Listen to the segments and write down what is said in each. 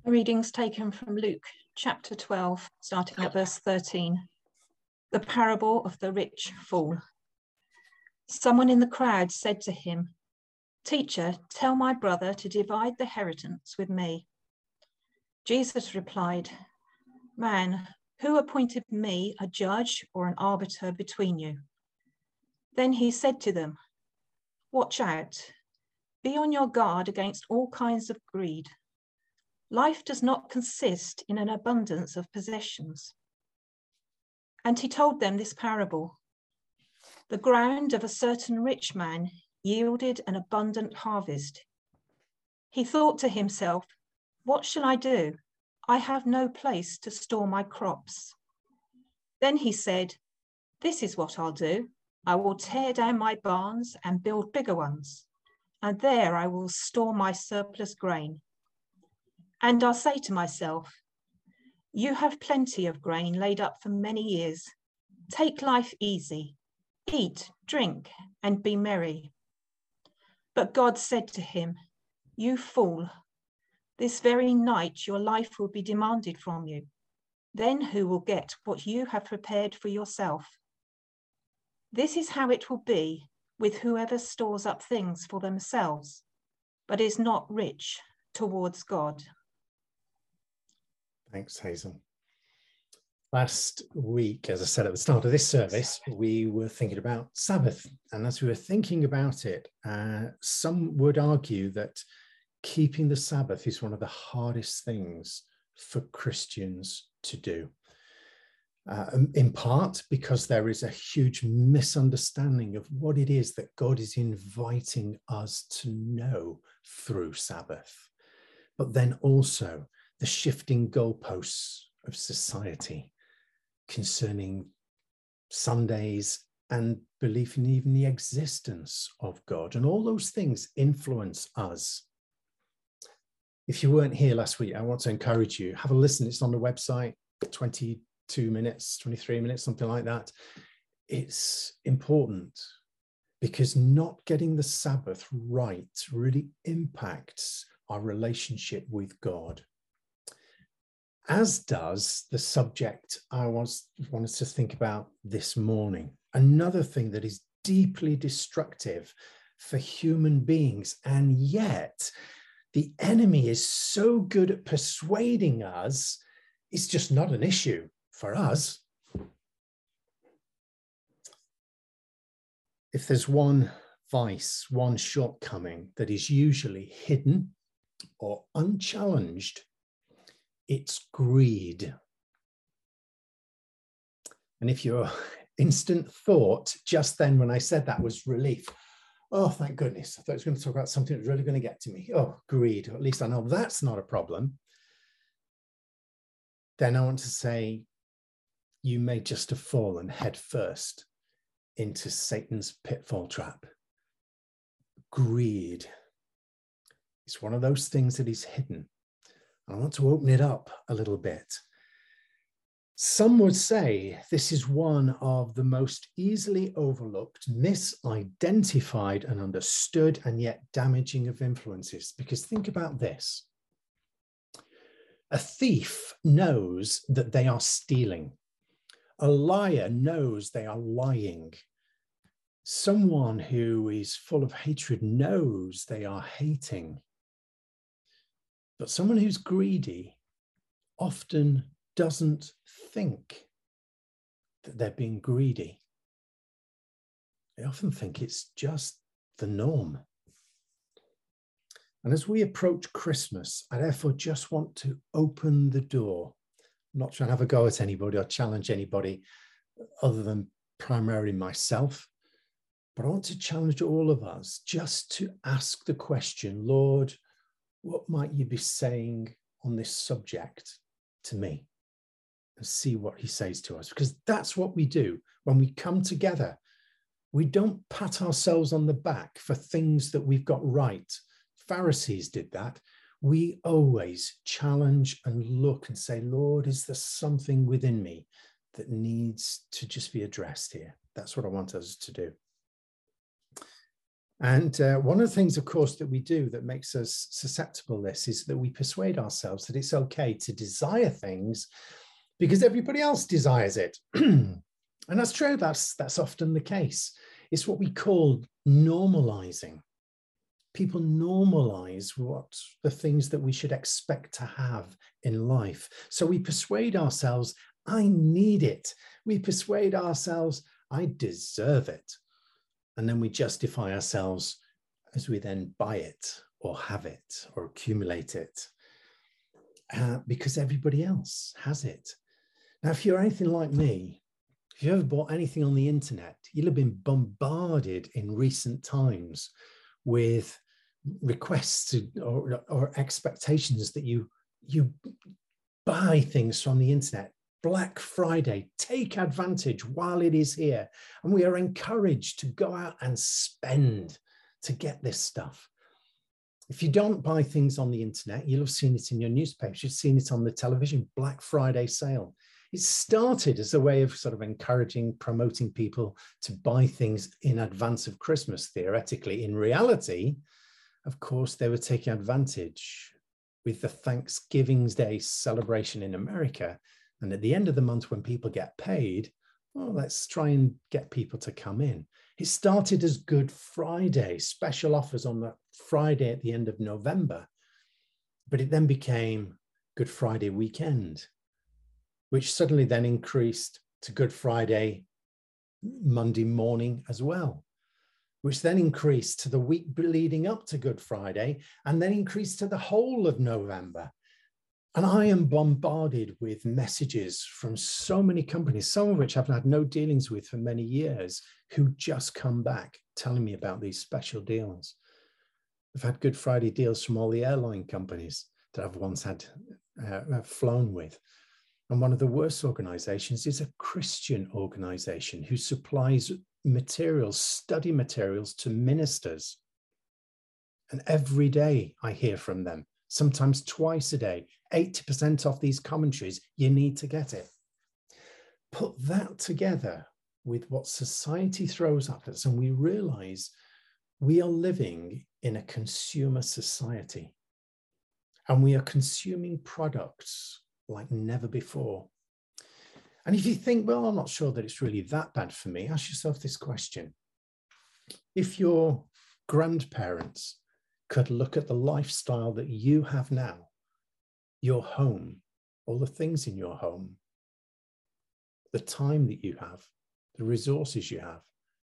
A reading's taken from Luke chapter 12, starting at verse 13. The parable of the rich fool. Someone in the crowd said to him, "Teacher, tell my brother to divide the inheritance with me." Jesus replied, "Man, who appointed me a judge or an arbiter between you?" Then he said to them, "Watch out. Be on your guard against all kinds of greed. Life does not consist in an abundance of possessions." And he told them this parable. The ground of a certain rich man yielded an abundant harvest. He thought to himself, "What shall I do? I have no place to store my crops." Then he said, "This is what I'll do. I will tear down my barns and build bigger ones, and there I will store my surplus grain. And I'll say to myself, you have plenty of grain laid up for many years. Take life easy. Eat, drink, and be merry." But God said to him, "You fool, this very night your life will be demanded from you. Then who will get what you have prepared for yourself? This is how it will be with whoever stores up things for themselves, but is not rich towards God." Thanks, Hazel. Last week, as I said at the start of this service, we were thinking about Sabbath. And as we were thinking about it, some would argue that keeping the Sabbath is one of the hardest things for Christians to do. In part because there is a huge misunderstanding of what it is that God is inviting us to know through Sabbath. But then also the shifting goalposts of society concerning Sundays and belief in even the existence of God. And all those things influence us. If you weren't here last week, I want to encourage you, have a listen. It's on the website, 22 minutes, 23 minutes, something like that. It's important because not getting the Sabbath right really impacts our relationship with God, as does the subject I wanted to think about this morning. Another thing that is deeply destructive for human beings, and yet the enemy is so good at persuading us it's just not an issue for us. If there's one vice, one shortcoming that is usually hidden or unchallenged, it's greed. And if your instant thought just then when I said that was relief, oh, thank goodness, I thought I was going to talk about something that's really going to get to me. Oh, greed, at least I know that's not a problem. Then I want to say, you may just have fallen head first into Satan's pitfall trap. Greed is one of those things that is hidden. I want to open it up a little bit. Some would say this is one of the most easily overlooked, misidentified and understood, and yet damaging of influences. Because think about this. A thief knows that they are stealing. A liar knows they are lying. Someone who is full of hatred knows they are hating. But someone who's greedy often doesn't think that they're being greedy. They often think it's just the norm. And as we approach Christmas, I therefore just want to open the door. I'm not trying to have a go at anybody or challenge anybody other than primarily myself. But I want to challenge all of us just to ask the question, Lord, what might you be saying on this subject to me? And see what he says to us. Because that's what we do when we come together. We don't pat ourselves on the back for things that we've got right. Pharisees did that. We always challenge and look and say, Lord, is there something within me that needs to just be addressed here? That's what I want us to do. And one of the things, of course, that we do that makes us susceptible to this is that we persuade ourselves that it's okay to desire things because everybody else desires it. And that's true. That's often the case. It's what we call normalizing. People normalize what the things that we should expect to have in life. So we persuade ourselves, I need it. We persuade ourselves, I deserve it. And then we justify ourselves as we then buy it or have it or accumulate it because everybody else has it. Now, if you're anything like me, if you ever bought anything on the internet, you'll have been bombarded in recent times with requests or expectations that you buy things from the internet. Black Friday, take advantage while it is here. And we are encouraged to go out and spend to get this stuff. If you don't buy things on the internet, you'll have seen it in your newspapers. You've seen it on the television, Black Friday sale. It started as a way of sort of encouraging, promoting people to buy things in advance of Christmas, theoretically. In reality, of course, they were taking advantage with the Thanksgiving Day celebration in America. And at the end of the month, when people get paid, well, let's try and get people to come in. It started as Good Friday, special offers on the Friday at the end of November. But it then became Good Friday weekend, which suddenly then increased to Good Friday Monday morning as well, which then increased to the week leading up to Good Friday, and then increased to the whole of November. And I am bombarded with messages from so many companies, some of which I've had no dealings with for many years, who just come back telling me about these special deals. I've had Good Friday deals from all the airline companies that I've once had flown with. And one of the worst organizations is a Christian organization who supplies materials, study materials to ministers. And every day I hear from them, sometimes twice a day, 80% off these commentaries, you need to get it. Put that together with what society throws at us, and we realize we are living in a consumer society. And we are consuming products like never before. And if you think, well, I'm not sure that it's really that bad for me, ask yourself this question. If your grandparents could look at the lifestyle that you have now, your home, all the things in your home, the time that you have, the resources you have,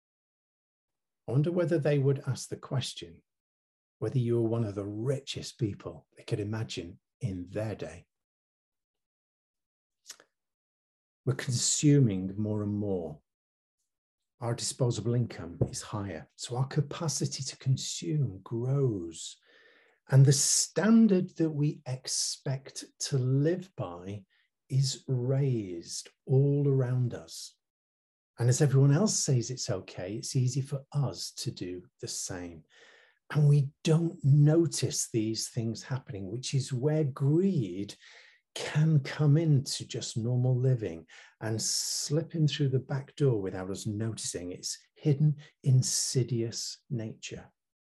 I wonder whether they would ask the question, whether you were one of the richest people they could imagine in their day. We're consuming more and more. Our disposable income is higher, so our capacity to consume grows. And the standard that we expect to live by is raised all around us. And as everyone else says it's okay, it's easy for us to do the same. And we don't notice these things happening, which is where greed can come into just normal living and slip in through the back door without us noticing its hidden, insidious nature.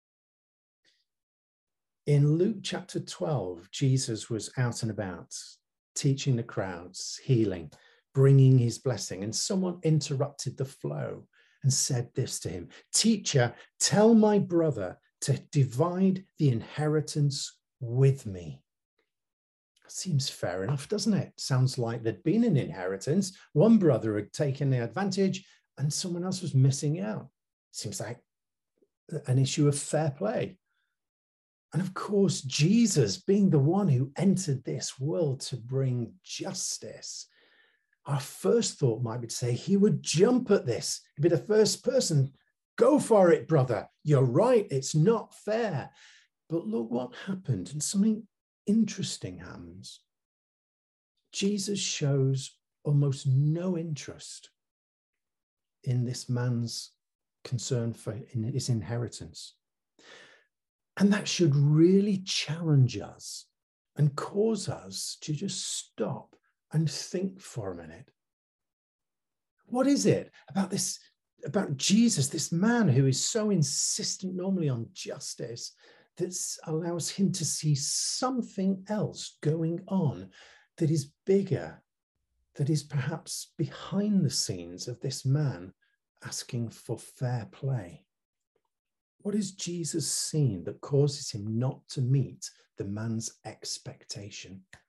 In Luke chapter 12, Jesus was out and about, teaching the crowds, healing, bringing his blessing, and someone interrupted the flow and said this to him, "Teacher, tell my brother to divide the inheritance with me." Seems fair enough, doesn't it? Sounds like there'd been an inheritance. One brother had taken the advantage and someone else was missing out. Seems like an issue of fair play. And of course, Jesus, being the one who entered this world to bring justice, our first thought might be to say he would jump at this. He'd be the first person. Go for it, brother. You're right. It's not fair. But look what happened. And something interesting happens. Jesus shows almost no interest in this man's concern for his inheritance. And that should really challenge us and cause us to just stop and think for a minute. What is it about this about Jesus, this man who is so insistent normally on justice, that allows him to see something else going on that is bigger, that is perhaps behind the scenes of this man asking for fair play. What has Jesus seen that causes him not to meet the man's expectation? I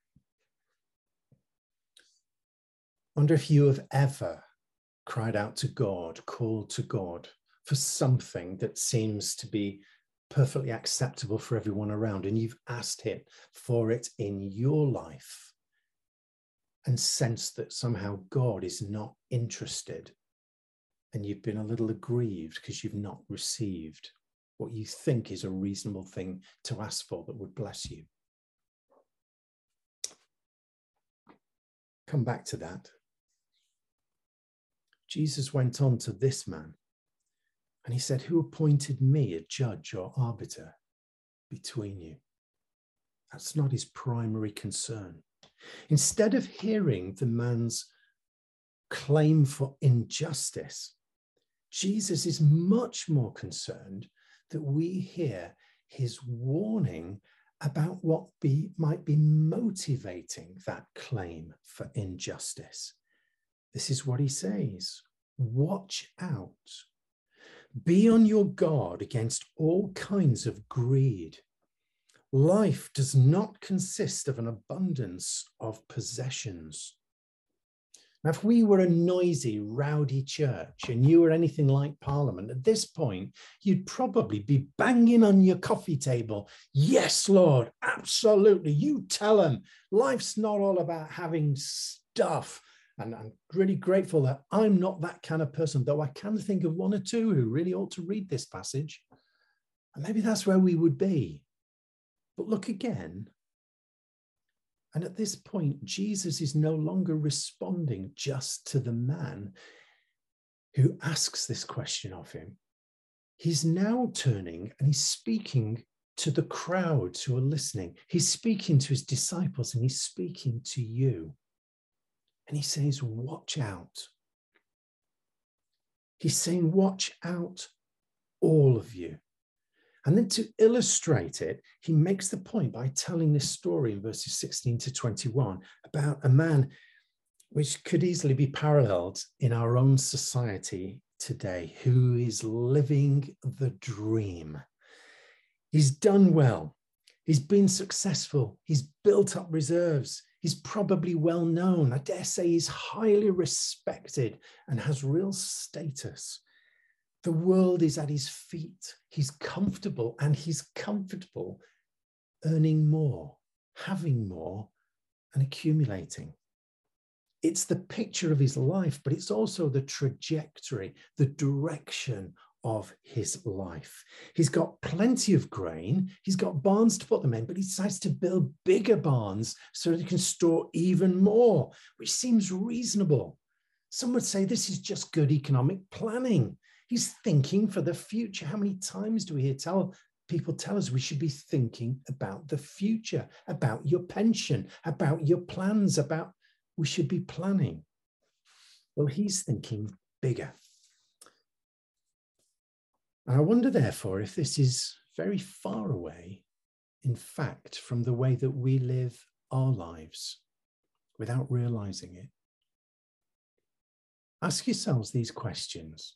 wonder if you have ever cried out to God, called to God for something that seems to be perfectly acceptable for everyone around, and you've asked him for it in your life and sensed that somehow God is not interested, and you've been a little aggrieved because you've not received what you think is a reasonable thing to ask for that would bless you. Come back to that. Jesus went on to this man and he said, "Who appointed me a judge or arbiter between you?" That's not his primary concern. Instead of hearing the man's claim for injustice, Jesus is much more concerned that we hear his warning about what might be motivating that claim for injustice. This is what he says: watch out. Be on your guard against all kinds of greed. Life does not consist of an abundance of possessions. Now, if we were a noisy, rowdy church and you were anything like Parliament, at this point, you'd probably be banging on your coffee table. Yes, Lord, absolutely. You tell them life's not all about having stuff. And I'm really grateful that I'm not that kind of person, though I can think of one or two who really ought to read this passage. And maybe that's where we would be. But look again. And at this point, Jesus is no longer responding just to the man who asks this question of him. He's now turning and he's speaking to the crowds who are listening. He's speaking to his disciples and he's speaking to you. And he says, watch out. He's saying, watch out, all of you. And then to illustrate it, he makes the point by telling this story in verses 16 to 21 about a man which could easily be paralleled in our own society today, who is living the dream. He's done well. He's been successful. He's built up reserves. He's probably well known. I dare say he's highly respected and has real status. The world is at his feet. He's comfortable, and he's comfortable earning more, having more, and accumulating. It's the picture of his life, but it's also the trajectory, the direction of his life. He's got plenty of grain. He's got barns to put them in, but he decides to build bigger barns so that he can store even more, which seems reasonable. Some would say this is just good economic planning. He's thinking for the future. How many times do we hear people tell us we should be thinking about the future, about your pension, about your plans, about we should be planning? Well, he's thinking bigger. And I wonder, therefore, if this is very far away, in fact, from the way that we live our lives without realizing it. Ask yourselves these questions.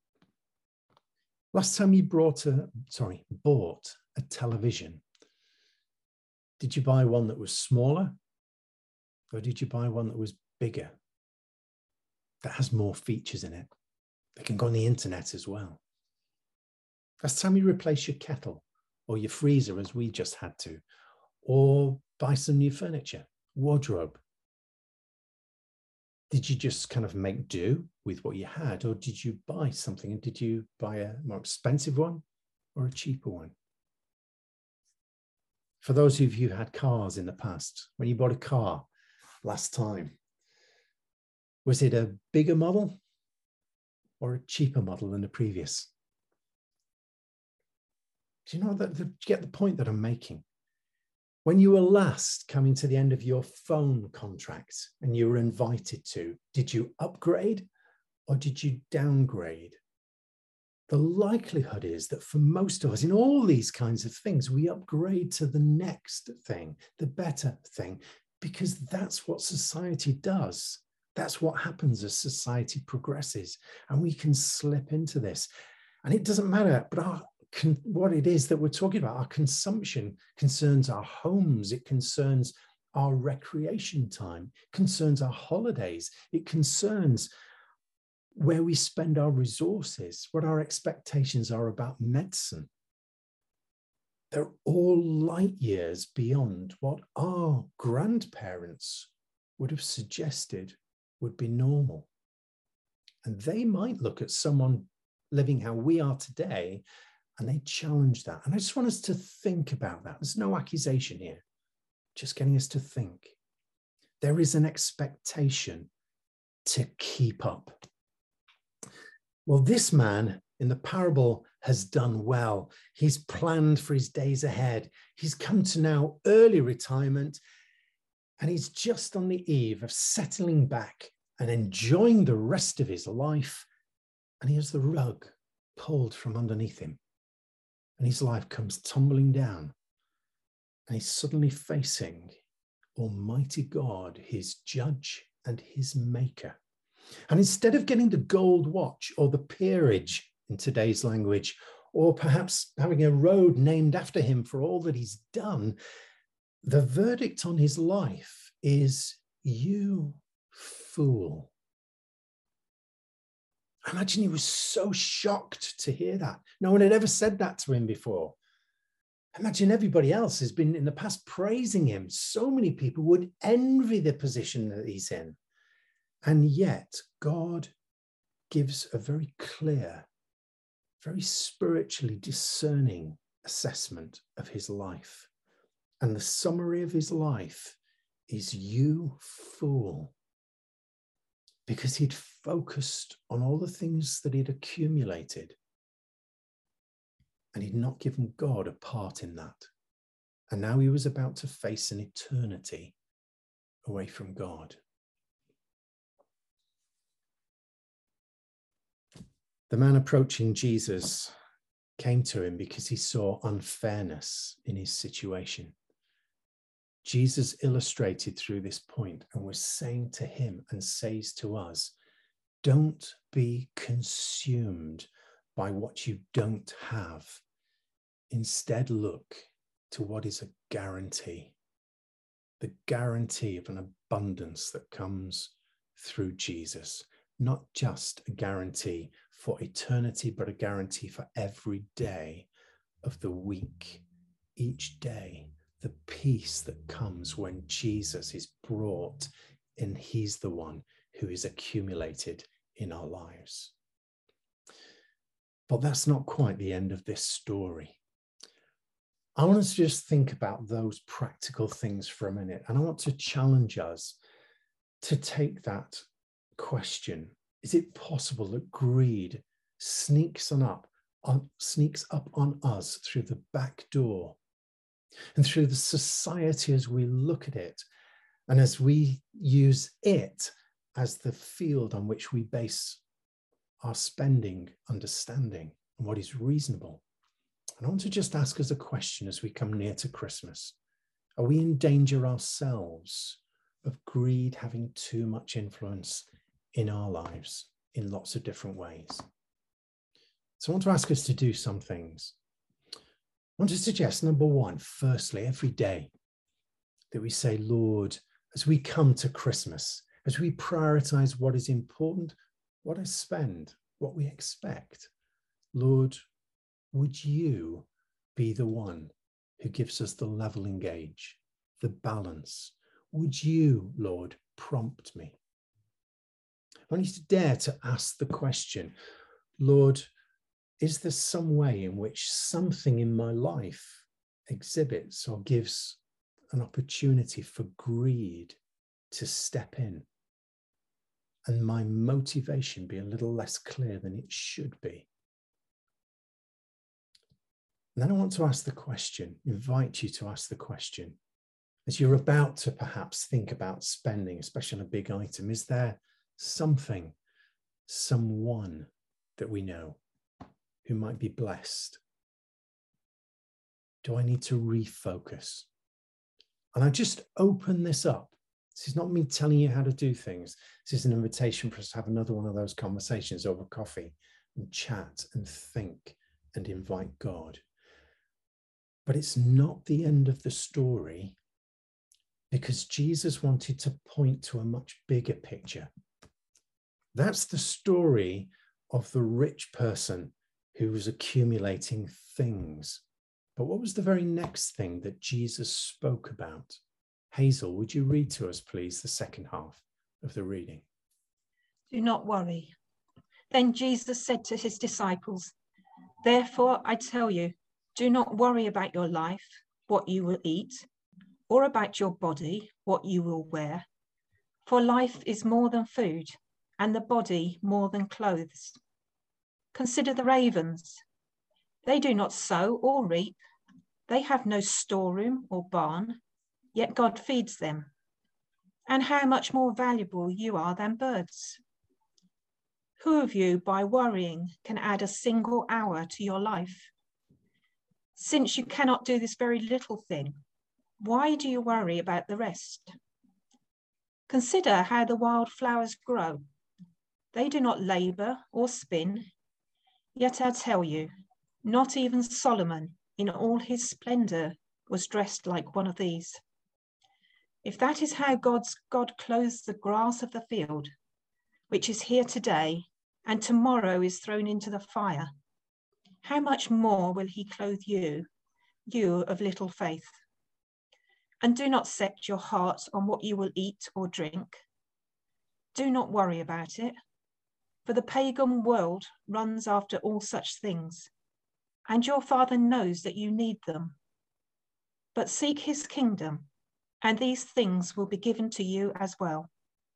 Last time you bought a television, did you buy one that was smaller, or did you buy one that was bigger, that has more features in it, that can go on the internet as well? Last time you replaced your kettle or your freezer, as we just had to, or buy some new furniture, wardrobe, did you just kind of make do with what you had, or did you buy something, and did you buy a more expensive one or a cheaper one? For those of you who had cars in the past, when you bought a car last time, was it a bigger model or a cheaper model than the previous? Do you know that? Do you get the point that I'm making? When you were last coming to the end of your phone contract and you were invited to, did you upgrade or did you downgrade the likelihood is that for most of us in all these kinds of things, we upgrade to the next thing, the better thing, because that's what society does. That's what happens as society progresses, and we can slip into this. And it doesn't matter, but what it is that we're talking about, our consumption concerns our homes, it concerns our recreation time, concerns our holidays, it concerns where we spend our resources, what our expectations are about medicine. They're all light years beyond what our grandparents would have suggested would be normal. And they might look at someone living how we are today and they challenge that. And I just want us to think about that. There's no accusation here, just getting us to think. There is an expectation to keep up. Well, this man in the parable has done well. He's planned for his days ahead. He's come to now early retirement, and he's just on the eve of settling back and enjoying the rest of his life. And he has the rug pulled from underneath him, and his life comes tumbling down. And he's suddenly facing Almighty God, his judge and his maker. And instead of getting the gold watch or the peerage in today's language, or perhaps having a road named after him for all that he's done, the verdict on his life is, you fool. I imagine he was so shocked to hear that. No one had ever said that to him before. Imagine everybody else has been in the past praising him. So many people would envy the position that he's in. And yet God gives a very clear, very spiritually discerning assessment of his life. And the summary of his life is, you fool. Because he'd focused on all the things that he'd accumulated. And he'd not given God a part in that. And now he was about to face an eternity away from God. The man approaching Jesus came to him because he saw unfairness in his situation. Jesus illustrated through this point and was saying to him and says to us, don't be consumed by what you don't have. Instead, look to what is a guarantee, the guarantee of an abundance that comes through Jesus. Not just a guarantee for eternity, but a guarantee for every day of the week. Each day, the peace that comes when Jesus is brought and he's the one who is accumulated in our lives. But that's not quite the end of this story. I want us to just think about those practical things for a minute. And I want to challenge us to take that question. Is it possible that greed sneaks up on us through the back door and through the society as we look at it and as we use it as the field on which we base our spending understanding and what is reasonable? And I want to just ask us a question as we come near to Christmas. Are we in danger ourselves of greed having too much influence in our lives in lots of different ways? So I want to ask us to do some things. I want to suggest, number one, firstly, every day that we say, Lord, as we come to Christmas, as we prioritize what is important, what I spend, what we expect, Lord, would you be the one who gives us the leveling gauge, the balance? Would you, Lord, prompt me? I want you to dare to ask the question, Lord, is there some way in which something in my life exhibits or gives an opportunity for greed to step in and my motivation be a little less clear than it should be? And then I want to ask the question, invite you to ask the question, as you're about to perhaps think about spending, especially on a big item, is there something, someone that we know who might be blessed? Do I need to refocus? And I just open this up. This is not me telling you how to do things. This is an invitation for us to have another one of those conversations over coffee and chat and think and invite God. But it's not the end of the story, because Jesus wanted to point to a much bigger picture. That's the story of the rich person who was accumulating things. But what was the very next thing that Jesus spoke about? Hazel, would you read to us, please, the second half of the reading? Do not worry. Then Jesus said to his disciples, therefore I tell you, do not worry about your life, what you will eat, or about your body, what you will wear. For life is more than food, and the body more than clothes. Consider the ravens. They do not sow or reap. They have no storeroom or barn, yet God feeds them. And how much more valuable you are than birds. Who of you, by worrying, can add a single hour to your life? Since you cannot do this very little thing, why do you worry about the rest? Consider how the wild flowers grow. They do not labor or spin. Yet I tell you, not even Solomon in all his splendor was dressed like one of these. If that is how God clothes the grass of the field, which is here today and tomorrow is thrown into the fire, how much more will he clothe you, you of little faith? And do not set your heart on what you will eat or drink. Do not worry about it, for the pagan world runs after all such things, and your Father knows that you need them. But seek his kingdom, and these things will be given to you as well.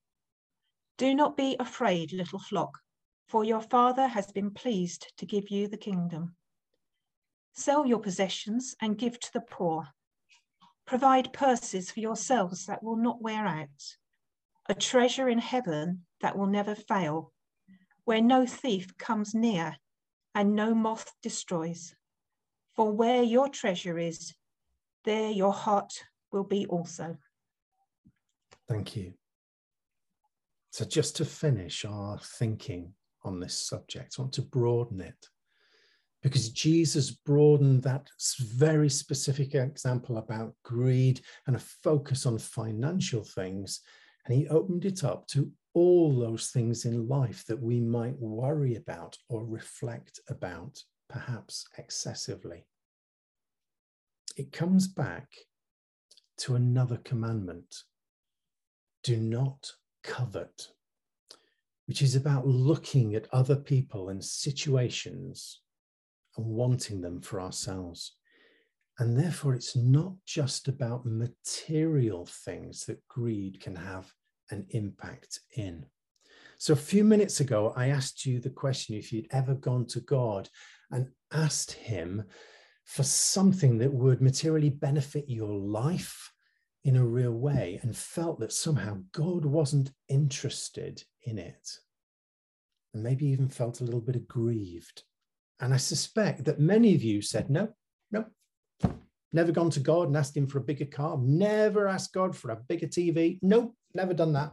Do not be afraid, little flock, for your Father has been pleased to give you the kingdom. Sell your possessions and give to the poor. Provide purses for yourselves that will not wear out, a treasure in heaven that will never fail, where no thief comes near and no moth destroys. For where your treasure is, there your heart will be also. Thank you. So just to finish our thinking on this subject, I want to broaden it, because Jesus broadened that very specific example about greed and a focus on financial things, and he opened it up to all those things in life that we might worry about or reflect about, perhaps excessively. It comes back to another commandment: do not covet, which is about looking at other people and situations and wanting them for ourselves. And therefore, it's not just about material things that greed can have an impact in. So a few minutes ago, I asked you the question if you'd ever gone to God and asked him for something that would materially benefit your life in a real way, and felt that somehow God wasn't interested in it, and maybe even felt a little bit aggrieved. And I suspect that many of you said, no, never gone to God and asked him for a bigger car, never asked God for a bigger TV, nope, never done that.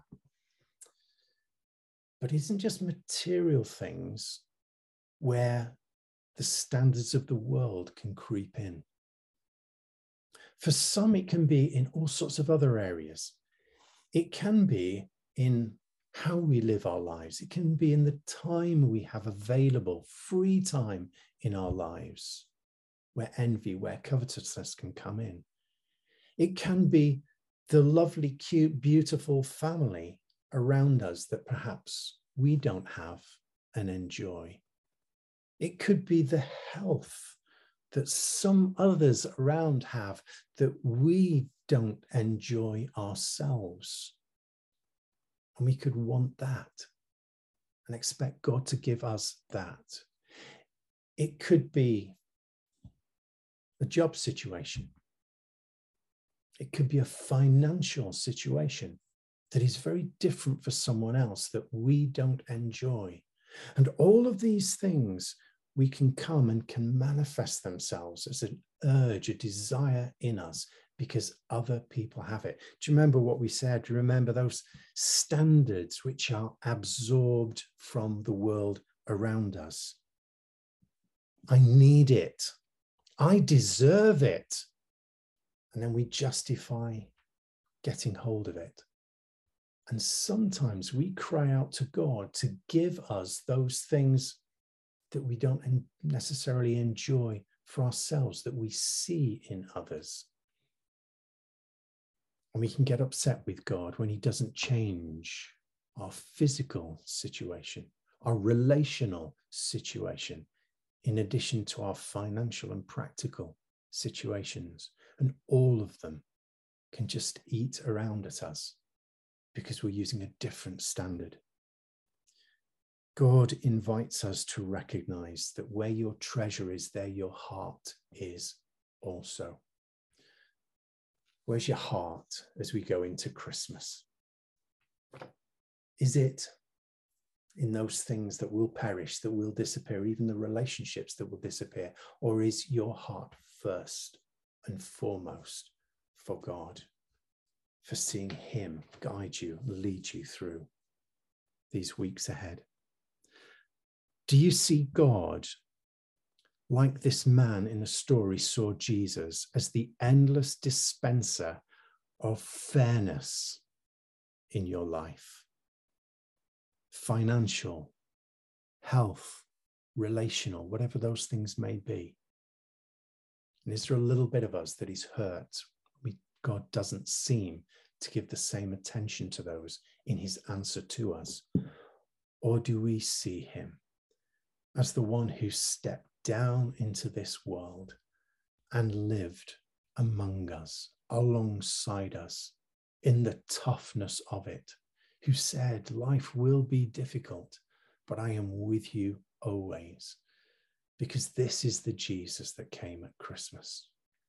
But it isn't just material things where the standards of the world can creep in. For some, it can be in all sorts of other areas. It can be in how we live our lives. It can be in the time we have available, free time in our lives, where envy, where covetousness can come in. It can be the lovely, cute, beautiful family around us that perhaps we don't have and enjoy. It could be the health that some others around have that we don't enjoy ourselves. And we could want that and expect God to give us that. It could be a job situation. It could be a financial situation that is very different for someone else that we don't enjoy. And all of these things we can come and can manifest themselves as an urge, a desire in us because other people have it. Do you remember what we said? Do you remember those standards which are absorbed from the world around us? I need it. I deserve it. And then we justify getting hold of it. And sometimes we cry out to God to give us those things that we don't necessarily enjoy for ourselves, that we see in others. And we can get upset with God when he doesn't change our physical situation, our relational situation, in addition to our financial and practical situations. And all of them can just eat around at us because we're using a different standard. God invites us to recognize that where your treasure is, there your heart is also. Where's your heart as we go into Christmas? Is it in those things that will perish, that will disappear, even the relationships that will disappear? Or is your heart first and foremost for God, for seeing him guide you, lead you through these weeks ahead? Do you see God like this man in the story saw Jesus, as the endless dispenser of fairness in your life? Financial, health, relational, whatever those things may be. And is there a little bit of us that is hurt? God doesn't seem to give the same attention to those in his answer to us. Or do we see him as the one who stepped down into this world and lived among us, alongside us, in the toughness of it, who said, life will be difficult, but I am with you always, because this is the Jesus that came at Christmas.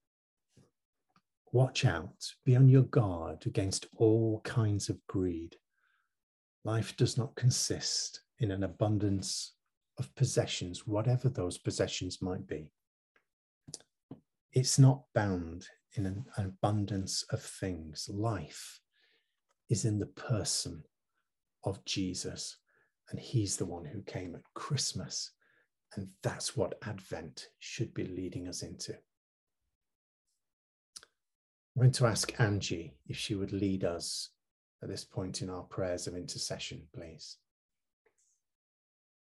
Watch out, be on your guard against all kinds of greed. Life does not consist in an abundance of possessions, whatever those possessions might be. It's not bound in an abundance of things. Life is in the person of Jesus, and he's the one who came at Christmas, and that's what Advent should be leading us into. I'm going to ask Angie if she would lead us at this point in our prayers of intercession, please.